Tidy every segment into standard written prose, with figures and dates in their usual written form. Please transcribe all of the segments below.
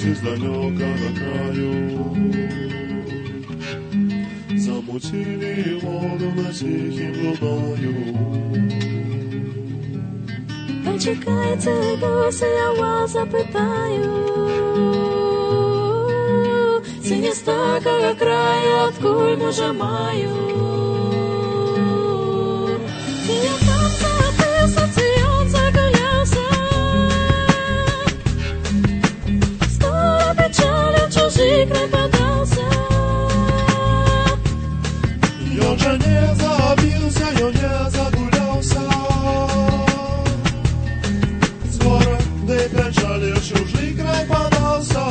вернулась из далекого краю. Замутили воду над тихим Дунаю. Почекайте, гуси, я вас запитаю. Сині з такого краю, откуль може маю. І я там записався, і он загулявся. Стала печалью, в чужий край подався. И он же не забился, и он не загулялся. С города печали в чужий край подался.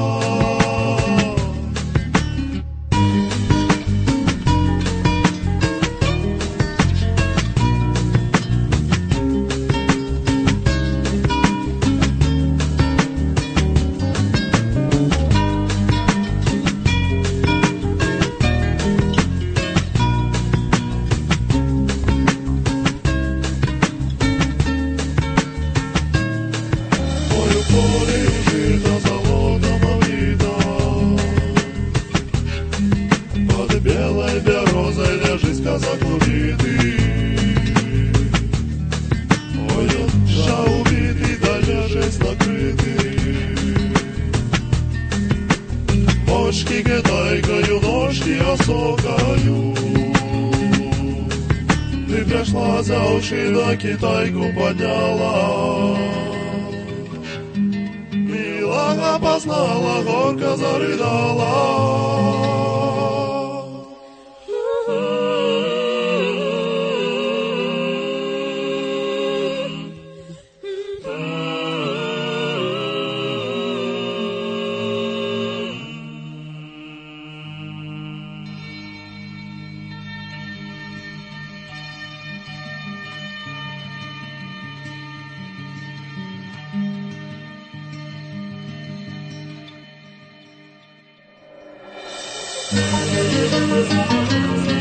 Поле жито золотом облито, под белой березой лежит казак убитый. Ой, он ша убитый, да лежит накрытый. Бочки китайкою, ножки осокою. Ты пришла за уши, да китайку подняла. Милана познала, горько зарыдала. Thank you.